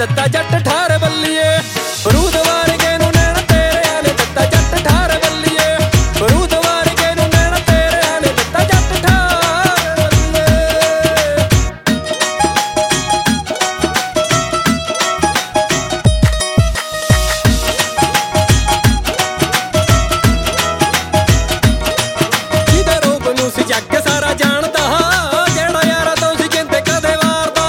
ਦਿੱਤਾ ਜੱਟ ਠਾਰ ਬੱਲੀਏ। ਬਰੂਦ ਵਾਰਗੇ ਨੂੰ ਨੈਣ ਤੇਰਿਆਂ ਨੇ ਦਿੱਤਾ ਜੱਟ ਠਾਰ ਬੱਲੀਏ। ਬਰੂਦ ਵਾਰਗੇ ਨੂੰ ਨੈਣ ਤੇਰਿਆਂ ਨੇ ਦਿੱਤਾ ਜੱਟ ਠਾਰ ਬੱਲੀਏ। ਜਿਹਦੇ ਰੂਪ ਨੂੰ ਸੀ ਜੱਗ ਸਾਰਾ ਜਾਣਦਾ, ਜਿਹੜਾ ਯਾਰਾਂ ਤੋਂ ਸੀ ਜਿੰਦੇ ਕਦੇ ਵਾਰਦਾ।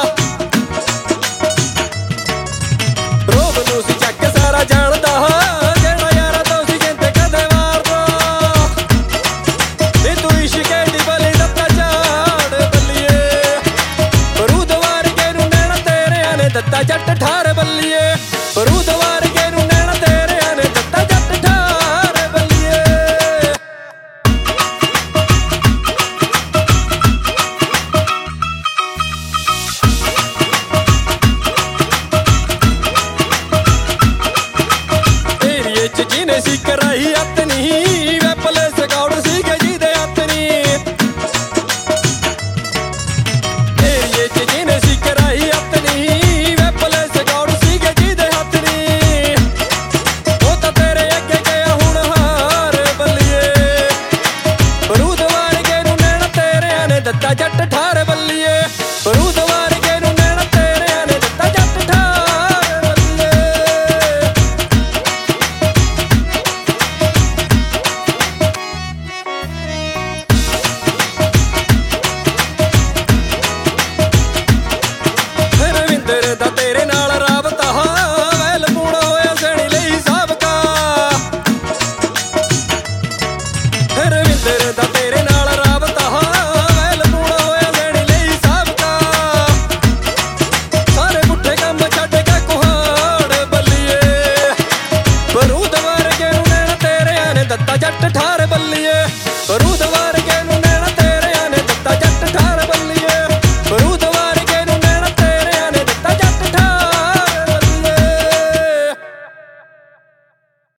ਰੂਪ ਨੂੰ ਸੀ ਜੱਗ ਸਾਰਾ ਜਾਣਦਾ, ਜਿਹੜਾ ਯਾਰਾਂ ਤੋਂ ਸੀ ਜਿੰਦੇ ਕਦੇ ਵਾਰਦਾ। ਨੀ ਤੂੰ ਇਸ਼ਕੇ ਦੀ ਬਲੀ ਦਿੱਤਾ ਝਾੜ ਬੱਲੀਏ। ਬਰੂਦ ਵਾਰਗੇ ਨੂੰ ਨੈਣ ਤੇਰਿਆਂ ਨੇ ਦਿੱਤਾ ਜੱਟ ਠਾਰ ਬੱਲੀਏ। ਬਰੂਦ ਵਾਰਗੇ ਨੂੰ ਨੈਣ ਤੇਰਿਆਂ ਨੇ ਦਿੱਤਾ ਜੱਟ ਠਾਰ ਬੱਲੀਏ। ਏਰੀਏ ਚ ਜਿਹਨੇ ਸੀ ਕਰਾਈ ਅਤਨੀ, ਵੇ ਪੁਲਿਸ ਗੌੜ ਸੀਗੇ ਜਿਹਦੇ ਹੱਥਨੀ। ਏਰੀਏ ਚ ਜਿਹਨੇ ਸੀ ਕਰਾਈ ਅਤਨੀ, ਵੇ ਪੁਲਿਸ ਗੌੜ ਸੀਗੇ ਜਿਹਦੇ ਹੱਥਨੀ। ਉਹ ਤਾਂ ਤੇਰੇ ਅੱਗੇ ਗਿਆ ਹੁਣ ਹਾਰ ਬੱਲੀਏ। ਬਰੂਦ ਵਾਰਗੇ ਨੂੰ ਨੈਣ ਤੇਰਿਆਂ ਨੇ ਦਿੱਤਾ ਜੱਟ ਠਾਰ ਬੱਲੀਏ। ਬਰੂਦ ਵਾਰਗੇ ਨੂੰ ਨੈਣ ਤੇਰਿਆਂ ਨੇ ਦਿੱਤਾ ਜੱਟ ਠਾਰ ਬੱਲੀਏ। ਰਵਿੰਦਰ ਦਾ ਤੇਰੇ ਨਾਲ ਰਾਬਤਾ, ਵੈਲ ਪੂਣਾ ਹੋਇਆ ਸੈਣੀ ਲਈ ਸਾਬਕਾ। ਰਵਿੰਦਰ ਦਾ ਤੇਰੇ ਨਾਲ ਰਾਬਤਾ, ਵੈਲ ਪੂਣਾ ਹੋਇਆ ਸੈਣੀ ਲਈ ਸਾਬਕਾ। ਸਾਰੇ ਪੁੱਠੇ ਕੰਮ ਛੱਡ ਕੇ ਕੁਹਾੜ ਬੱਲੀਏ। ਬਰੂਦ ਵਾਰਗੇ ਨੂੰ ਨੈਣ ਤੇਰਿਆਂ ਨੇ ਦਿੱਤਾ ਜੱਟ ਠਾਰ ਬੱਲੀਏ। ਬਰੂਦ